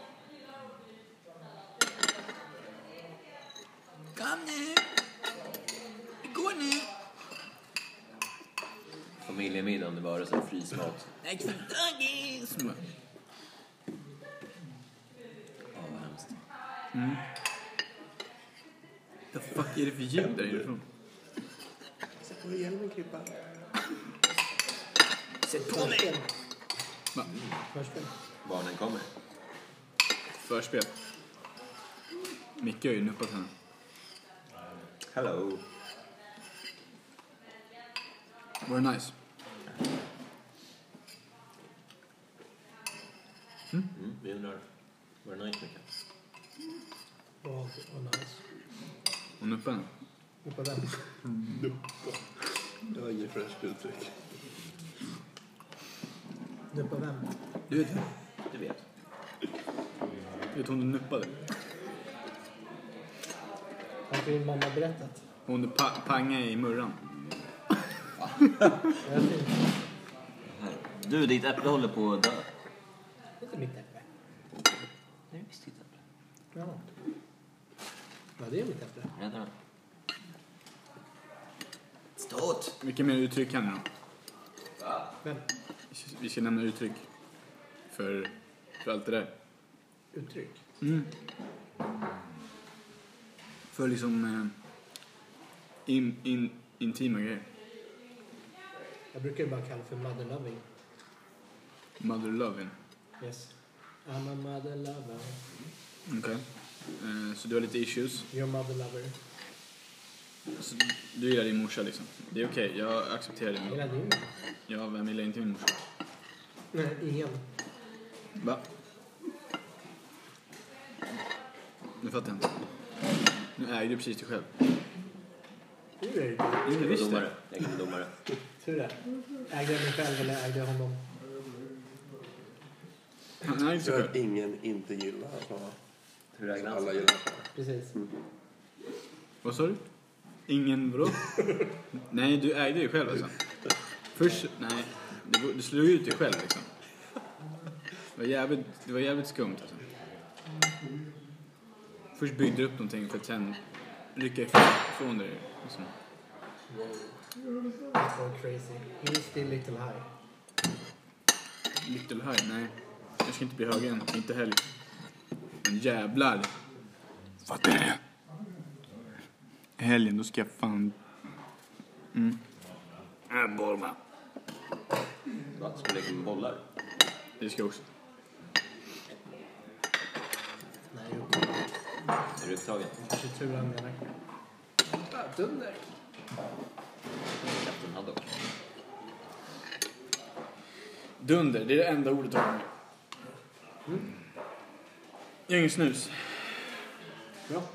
Kom nu! Gå nu! Familjemiddagen, det var det så här frysmat. Nej, för dagis! Ja, vad hemskt. The fuck är det för ljud där inifrån? Sätt på hjälmen, Krippa. Sätt på mig! Va? Förspel. Barnen kommer. Förspel. Micke har ju nuppat henne. Hello. Var det nice? Vi undrar. Var det nice mycket? Vad nice. Hon nuppade henne. Hoppa den. Det var inget fräscht uttryck. Nuppa vem? Du vet Du vet. hon du nuppade? Har din mamma berättat? Hon pangade i murran. Ja, fint. Du, ditt äpple håller på att dö. Det är inte mitt äpple. Det är visst ditt äpple. Ja. Ja, det är mitt äpple. Rädda den. Stort. Vilka mer uttryck kan ni då? Vem? Vi ska nämna uttryck. För allt det där. Uttryck? För liksom intima grejer. Jag brukar bara kalla för mother loving. Mother loving. Yes. I'm a mother lover. Okej. Så du har lite issues. Your mother lover. Alltså, du gillar din morsa liksom. Det är okej, jag accepterar det. Gillar du? Ja, vem gillar inte min morsa? Nej, ingen. Va? Nu fattar jag inte. Nu äger du precis dig själv. Hur är det? Jo, det visste Domare. Jag är domare. Hur är det? Ägde jag mig själv eller ägde jag honom? Han är inte så För själv. att ingen inte gillar. Hur äger han Alla sig? gillar. Precis. Vad sa du? Ingen vadå? Nej, du ägde dig själv alltså. Först, nej. Du slog ut dig själv liksom. Det var jävligt skumt alltså. Först byggde du upp någonting för att sen rycka ifrån dig liksom. That's going crazy. He's still little high. Little high, nej. Jag ska inte bli hög än, inte heller. Men jävlar. Fattar du det? Helgen, då ska jag fan... Bollar. Va? Ska vi leka med bollar? Det ska jag också. Nej, okej. Är du upptagen? Kanske tur han menar. Dunder. Kapten Haddock. Dunder, det är det enda ordet jag har med. Jag har ingen snus. Bra.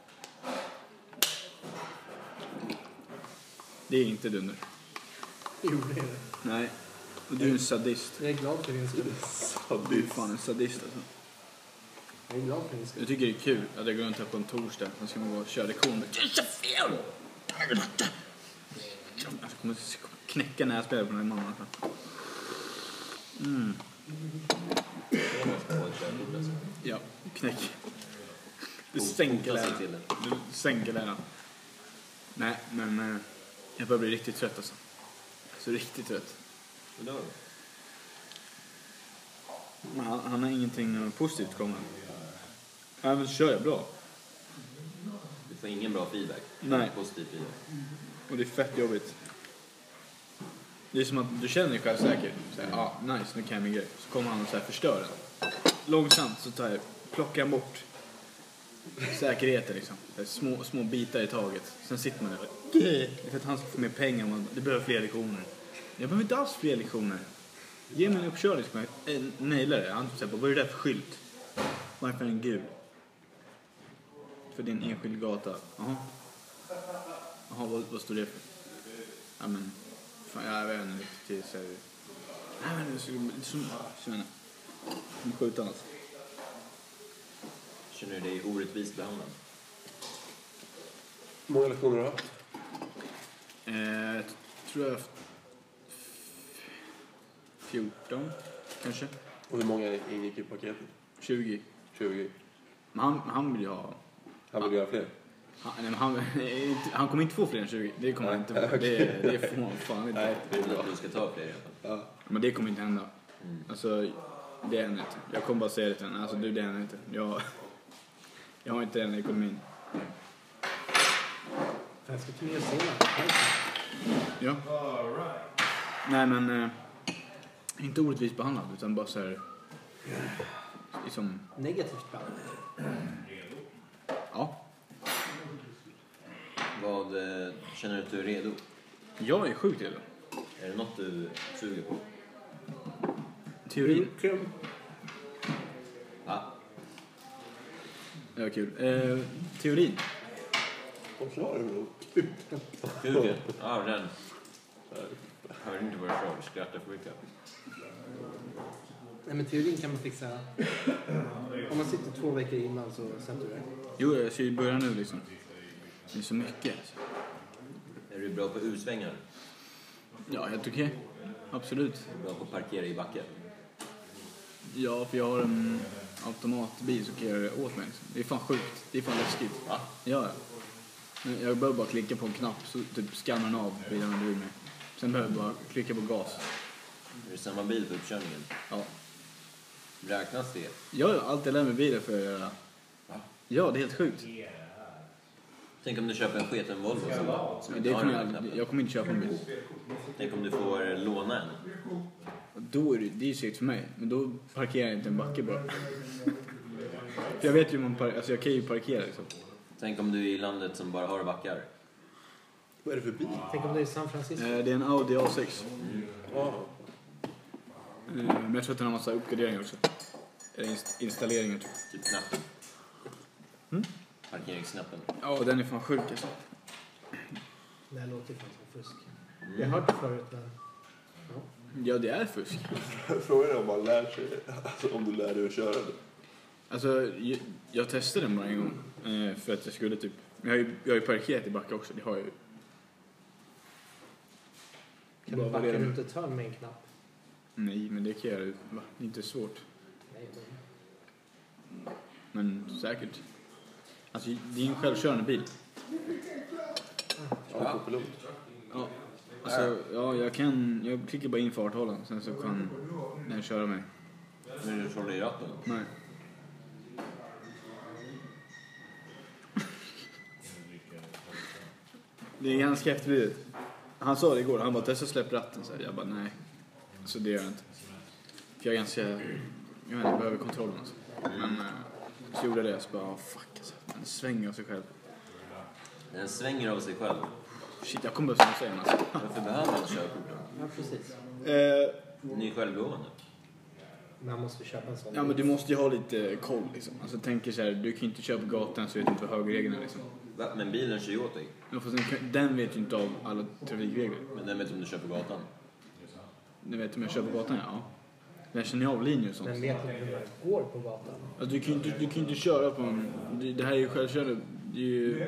Det är inte dunder. Jo, det är det. Nej. Och du är en sadist. Jag är glad för din skull. Du är fan en sadist alltså. Jag är glad för din skull. Jag tycker det är kul att jag går runt här på en torsdag. Sen ska man gå och köra lektioner. Jag kommer knäcka när jag spelar på den här mannen. Alltså. Jag måste få ett körkort alltså. Ja, knäck. Du sänker Fota sig läraren. till den. Du sänker läraren. Nej, men jag börjar bli riktigt trött alltså. Så riktigt trött. Vadå? Men han har ingenting positivt kommande. Nej, men så kör jag bra. Du får ingen bra feedback. Nej. Positiv feedback. Och det är fett jobbigt. Det är som att du känner dig själv säker. Ja, nice, nu kan jag min grej. Så kommer han och så här förstör den. Långsamt så plockar jag bort säkerheten liksom. Små bitar i taget. Sen sitter man där. Det är för att han ska få mer pengar. Du behöver fler lektioner. Jag behöver inte alls fler lektioner. Ge mig en uppkörning som jag nailar det. Han säger, vad är det där för skylt? Varför är den gul? För det är en enskild gata. Jaha. Jaha, vad står det för? Ja men, fan jag vet inte riktigt så här. Nej men det är så jag menar. De skjuter annat. Känner du dig orättvist behandlad? Hur många lektioner har du haft? Jag tror jag 14 kanske. Och hur många ingick i paketet? 20. 20. Men han vill ju ha... Han vill göra fler? Han kommer inte få fler än 20. Det kommer han inte få. Det får man fan inte. Nej, det är bra. Att du ska ta fler i alla fall. Ja. Men det kommer inte hända. Alltså, det händer inte. Jag kommer bara säga det till henne. Alltså, det händer inte. Jag har inte den ekonomin. Jag ska till Nya Zeeland. Ja. Nej, men... inte orättvist behandlad, utan bara så här... Liksom... Negativt behandlad. Ja. Vad känner du att du är redo? Jag är sjukt redo. Är det något du suger på? Teorin. Ja. Det var kul. Teorin. Och klar är det. Kuken? Ja, den. Hör inte vad jag sa. Skrattar för mycket. Nej, men teorin kan man fixa. Om man sitter 2 veckor innan så sätter du det. Jo, jag ska ju börja nu liksom. Det är så mycket. Är du bra på U-svängar? Ja, helt okej. Absolut. Är du bra på att parkera i backen? Ja, för jag har en automatbil så kan jag göra det åt mig. Liksom. Det är fan sjukt. Det är fan läskigt. Va? Ja. Men jag behöver bara klicka på en knapp så typ skannar den av bilen bredvid mig. Sen behöver jag bara klicka på gas. Är det samma bil för uppkörningen? Ja. Räknas det? Jag har alltid lärt mig bilen för att göra. Ja, det är helt sjukt. Tänk om du köper en sketen Volvo som Men inte det har kommer den här knappen. jag kommer inte köpa en bil. Tänk om du får låna en. Då är det är segt för mig. Men då parkerar jag inte en backe bara. För jag vet ju hur man alltså jag kan ju parkera liksom. Tänk om du är i landet som bara har backar. Vad är det för bil? Tänk om det är San Francisco. Det är en Audi A6. Ja. Men jag tror att den har massa uppgraderingar också. Eller installeringar typ. Typ knappen. Parkeringsknappen. Ja, den är fan sjuk alltså. Det här låter fan som fusk. Jag har hört det förut, men... Ja, det är fusk. Frågan är om man lär sig, alltså om du lär dig att köra det. Alltså, jag testade den bara en gång. För att jag skulle typ... Jag har ju parkerat i backa också, det har jag ju. Kan du backa runt ett hörn med en knapp? Nej, men det kan jag ju. Va? Det är inte svårt. Nej, Men säkert. Alltså, det är en självkörande bil. Ja, på pilot. Ja. Alltså, ja, jag klickar bara in farthållaren. Sen så kan den köra mig. Men du håller i ratten? Nej. Det är ganska efterblivet. Han sa det igår, han bara testa släpp ratten. Så jag bara nej. Så det gör jag inte. För jag är ganska, jag behöver kontrollen alltså. Men så gjorde jag det så bara fuck alltså. Den svänger av sig själv. Den svänger av sig själv. Shit, jag kommer behöva säga alltså. Varför behöver man körkort då? Ja, precis. Ni är självgående. Man måste köpa en sån. Ja, men du måste ju ha lite koll liksom. Alltså tänker så här, du kan ju inte köra på gatan så vet du inte vad högerreglerna är liksom. Va? Men bilen kör ju åt dig. Ja, fast den vet ju inte av alla trafikregler. Men den vet om du kör på gatan. Den vet om jag kör på gatan, ja. Den känner jag av linjer och sånt. Den vet inte hur man går på gatan. Ja, du kan ju inte köra på en... Det här är ju självkörande. Det är ju...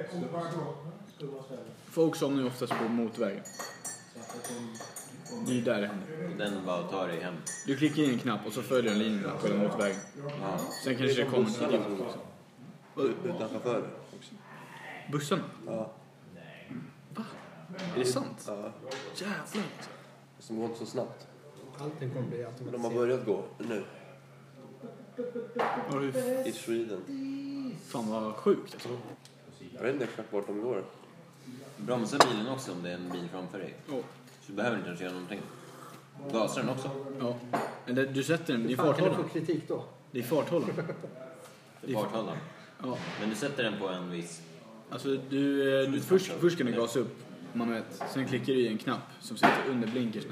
Folk somnar ju oftast på motorvägen. Det är ju där det händer. Och den bara tar dig hem. Du klickar in en knapp och så följer den linjen på den motorvägen. Ja. Sen kanske det kommer en idiot också. Utan chaufförer också. Bussen? Ja. Va? Är det sant? Ja. Jävlar alltså. Som går inte så snabbt. Allting kommer bli Men automatiserat. de har börjat gå nu. Ja, I Sweden. fan vad sjukt alltså. Jag vet inte exakt vart de går. Bromsar bilen också om det är en bil framför dig. Ja. Så du behöver inte ens göra någonting. Gasar den också. Ja. Men du sätter den, det är Fan, kan du farthållaren. få kritik då? Det är farthållaren. För farthållaren. Ja. Men du sätter den på en viss... Alltså du först kan du gasa upp manuellt. Sen klickar du i en knapp som sitter under blinkersen.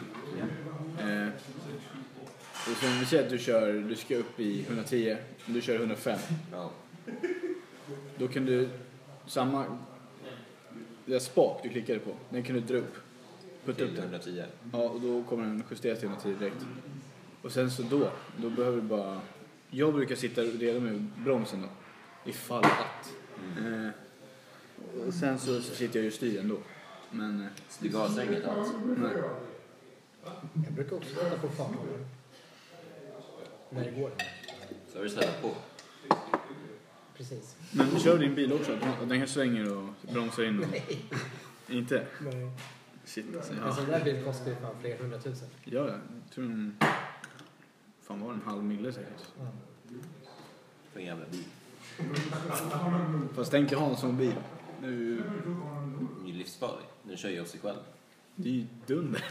Och sen vi säger att du ska upp i 110, du kör 105. Ja. Då kan du samma det spak du klickade på, den kan du dra upp. Putta upp Till den. 110. Ja, och då kommer den justera till 110 direkt. Och sen så då behöver du bara... Jag brukar sitta redan med bromsen då. Ifall att. Och sen så sitter jag ju styr ändå. Men... Så du gasar inget alls. Nej. Jag brukar också sätta på farthållaren. När det går. Så har du ställt på. Precis. Men kör din bil också? Den kan svänger och bromsar in? Nej. Inte? Nej. Shit alltså. En sån där bil kostar ju fan flera 100 000. Ja, jag tror den... Fan var en halv mille säkert. Ja. För en jävla bil. Fast tänk att ha en sån bil. Nu... Det är ju livsfarlig. Den kör ju av sig själv. Det är ju dunder.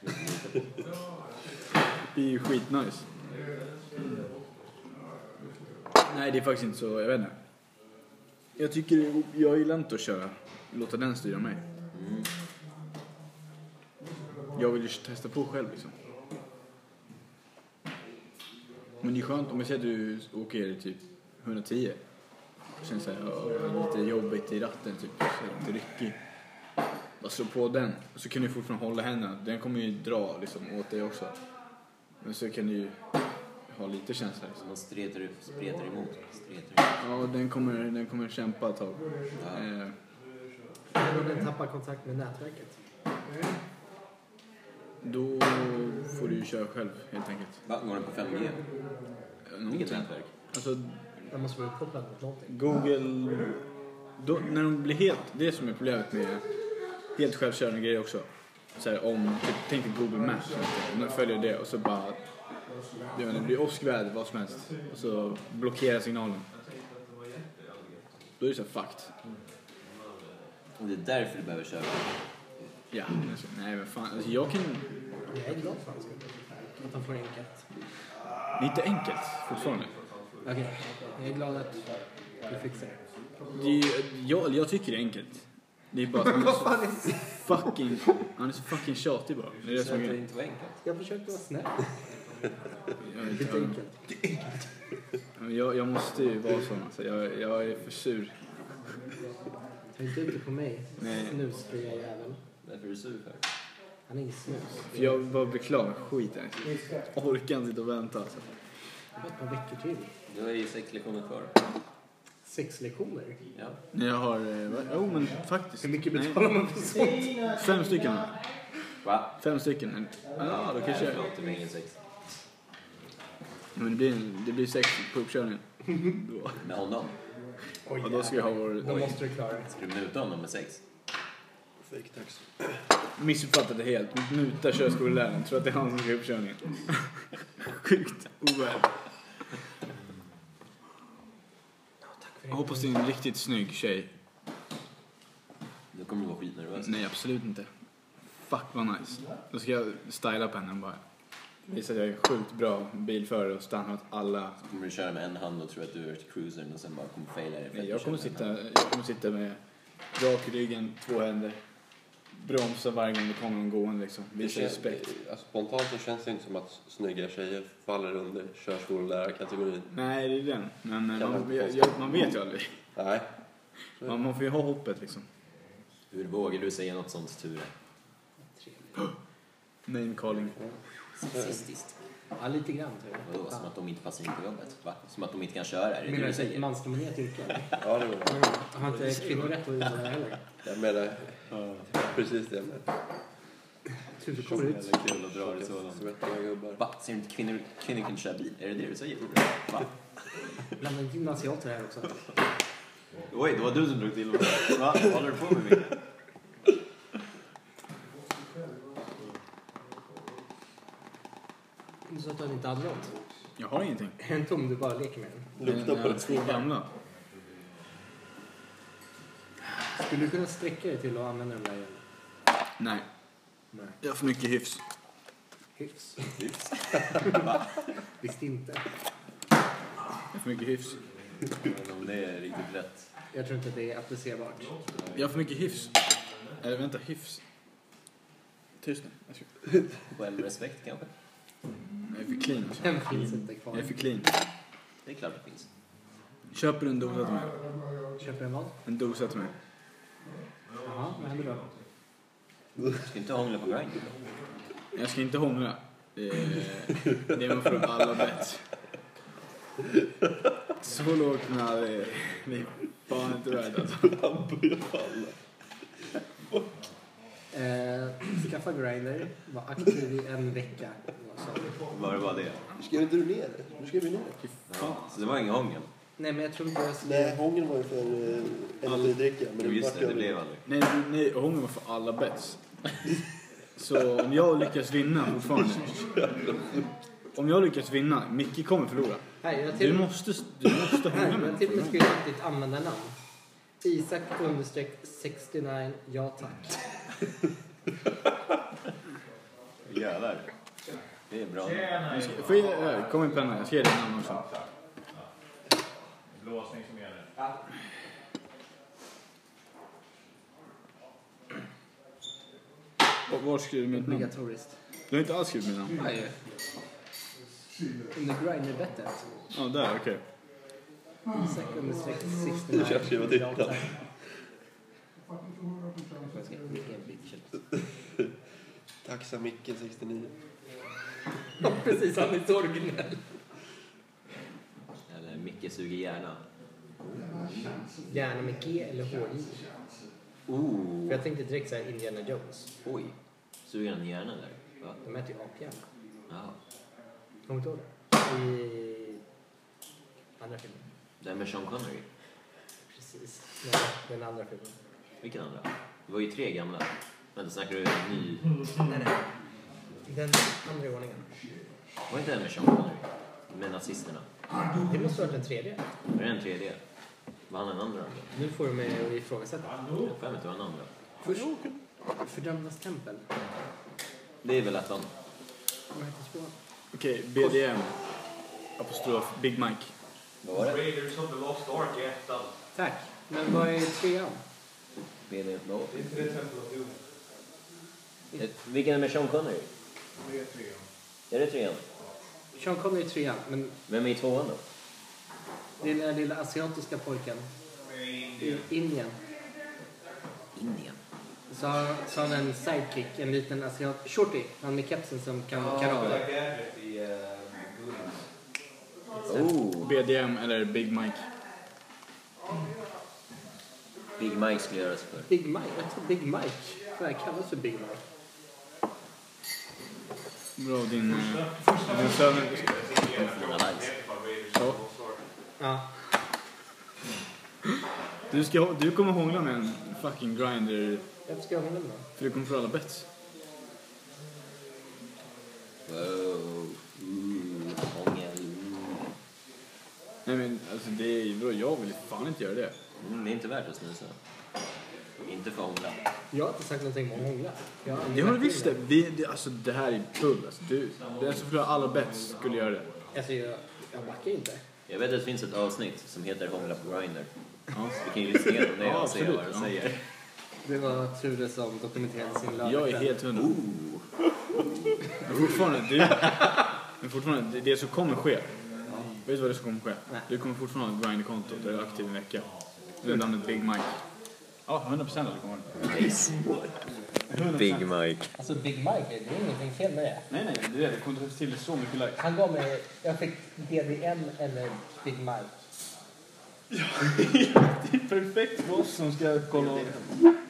Det är ju skitnice. Nej, det är faktiskt inte så, jag vet inte. Jag tycker, jag gillar inte att köra. Låta den styra mig. Jag vill ju testa på själv liksom. Men det är skönt om jag säger att du åker typ 110. Och sen såhär, lite jobbigt i ratten typ. Så lite ryckig. Bara slå på den. Och så kan du fortfarande hålla händerna. Den kommer ju dra liksom åt dig också. Men så kan du ju ha lite känsla liksom. Man spretar emot. Ja, den kommer kämpa ett tag. Ja. Om den tappar kontakt med nätverket. Då får du ju köra själv helt enkelt. Va? Går den på 5G? Vilket Någonting. nätverk? Alltså Den måste vara uppkopplad mot någonting. Google... Då, när de blir helt... Det är som är problemet med helt självkörande grejer också. Så här, om... Tänk dig Google Maps. Om de följer det och så bara... Det blir åskväder, vad som helst. Och så blockerar signalen. Då är det så fucked. Och det är därför du behöver köra. Ja, alltså, nej men fan. Alltså, jag kan... Jag är glad för hans skull. Att han får enkelt. Det är inte enkelt fortfarande. Okej. Jag är glad att du fixar det. Jag tycker det är enkelt. Det är bara att han är så fucking tjatig bara. Det är det som är Det är grejen. inte enkelt. Jag försökte vara snäll. Jag, Lite enkelt. jag måste ju vara sån. Alltså. Jag är för sur. Ta inte ut det på mig. Nej. Snusfria jävel. Därför är du sur för. Han är ingen snus. För jag var beklar med skiten. Jag orkar inte sitta och vänta. Alltså. Det var ett par veckor till. Du har ju 6 lektioner kvar. 6 lektioner. Ja. När jag har... Jo, men faktiskt. Hur mycket betalar man för sånt? 5 stycken. Va? 5 stycken. Ja, då kanske jag... Förlåt, det blir ingen 6. Men det blir 6 på uppkörningen. Då. Med honom? Och då ska jag ha vår... Då måste du klara det. Ska du muta honom med 6? Fake tax. Missuppfattade helt. Muta körskoleläraren. Tror att det är han som ska ha uppkörningen. Sjukt ovärd. Jag hoppas det är en riktigt snygg tjej. Då kommer du vara skitnervös. Nej, absolut inte. Fuck vad nice. Då ska jag styla på henne och bara visa att jag är sjukt bra bilförare och stanna åt alla. Så kommer du köra med en hand och tro att du är till cruisern och sen bara kommer faila det. Nej, jag kommer sitta med rak i ryggen, 2 händer. Bromsa varje gång det kommer en gående liksom. Visa respekt. Alltså, spontant så känns det inte som att snygga tjejer faller under körskolelärarkategorin. Nej, det är den. Men man vet ju aldrig. Nej. Man får ju ha hoppet liksom. Hur vågar du säga något sånt till Ture? Name calling. Sexistiskt. Ja, lite grann tror jag. Vadå? Som att de inte passar in på jobbet? Va? Som att de inte kan köra? Är det Menar det du du ett säger? mansdominerat yrke? Ja, det var det. Har inte kvinnor rätt att utföra det heller? Jag menar precis det jag menar. Hur kommer ut? Jävla kul att dra det så långt. Svettiga gubbar. Va? Ser du inte kvinnor kan köra bil? Är det det du säger? Va? Bland en gymnasiater här också. Oj, det var du som drog till mig. Va? Vad håller du på med, Micke? Du sa att du inte hade något. Jag har ingenting. En tom du bara leker med. Lukta på det. 2 gamla. Skulle du kunna sträcka dig till att använda den där igen? Nej. Nej. Jag har för mycket hyfs. Hyfs. Va? Visst inte. Jag har för mycket hyfs. Om det är riktigt rätt. Jag tror inte att det är applicerbart. Jag har för mycket hyfs. Eller vänta, hyfs. Tyst nu. Självrespekt kanske? Jag är för clean. Alltså. Den finns inte kvar. Jag är för clean. Det är klart det finns. Köper en dosa till mig. Köper en vad? En dosa till mig. Jaha, vad händer då? Du ska inte hångla på Grindr då? Jag ska inte hångla. Det är man för alla bett. Så lågt med vi är fan inte värd alltså. Han börjar falla. Skaffa Grindr. Var aktiv i en vecka. Var det bara det? Skrev inte du ner det? Du skrev ju ner det. Ja, så det var ingen hångel? Nej, men jag tror inte jag Nej, hångeln var ju för energidricka. Men Jo, just vart det, ju det blev aldrig. Nej, hångel var för alla bets. Så om jag lyckas vinna fortfarande. Om jag lyckas vinna, Micke kommer förlora. Nej, jag Du till måste jag hångla har med till och med skrivit ditt användarnamn. Isak_69, ja tack. Jävlar. Det är bra. Får jag komma in på penna? Jag ska ge dig namn också. Blåsning som gäller. Var skriver du mitt namn? Obligatoriskt. Du har inte alls skrivit mitt namn? Nej. Under Grindr-bettet. Ja, där, okej. Isak_69. Du kan skriva ditt namn. Jag ska skicka en bitch. Taxa Micke 69. Ja, precis. Han är så originell. Eller Micke suger gärna. Gärna med G eller HJ. För jag tänkte direkt så här Indiana Jones. Oj. Suger han gärna där? Va? De äter ju aphjärna. Ja. Kommer du ihåg det? I andra filmen. Den med Sean Connery. Precis. Nej, den andra filmen. Vilken andra? Det var ju 3 gamla. Men snackar du ny? Nej. Den andra i ordningen. Var inte den med Sean Connery? Med nazisterna. Det måste ha varit den tredje. Var det den 3D? Var han den andra då? Nu får du mig att ifrågasätta. Jag får inte vara den andra. Först Fördömdas tempel. Det är väl att han... Vad heter spåren? Okej, BDM. Apostrof Big Mike. Vad var det? Raiders of the Lost Ark i ettan. Tack. Men vad är trean? BD no. Det är inte det Temple of Doom. Vilken är med Sean Connery? Det är 3. Är det 3? Sean Connery är 3, men Vem är i 2 då? det är den lilla asiatiska pojken i Indien. Indien. Så har han en sidekick, en liten asiat... Shorty, han med kepsen som kan karate. Gadget i Oh, BDM eller Big Mike. Big Mike skulle göras för. Big Mike, jag tror Big Mike. Vad kallas för Big Mike? Bra, din söner. Ja. Ja. Du kommer hångla med en fucking grinder. Jag ska hålla med. För du kommer få alla bets. Wow. Hångel. Nej men alltså det är ju bra, jag vill fan inte göra det. Det är inte värt att snusa. Inte för hångla. Jag har inte sagt någonting om att hångla. Det har du visst det. Alltså det här är bull. Alltså, det är så för alla bets skulle göra det. Alltså jag backar inte. Jag vet att det finns ett avsnitt som heter Hångla på Grindr. Ja, vi kan ju lyssna igenom det och se vad det säger. Det var Ture som dokumenterade sin lördag. Jag är helt hundra. Men fortfarande, det som kommer ske. Vet du vad det som kommer ske? Nej. Du kommer fortfarande ha ett Grindr-konto där du är aktiv en vecka. Det är namnet Big Mike. Ja, 100% det kommer det. Big Mike. Alltså Big Mike, det är ingenting fel med det. Nej, det är det. kommer till det så mycket like. Han gav mig, jag fick DDM eller Big Mike. Det är perfekt för oss som ska kolla.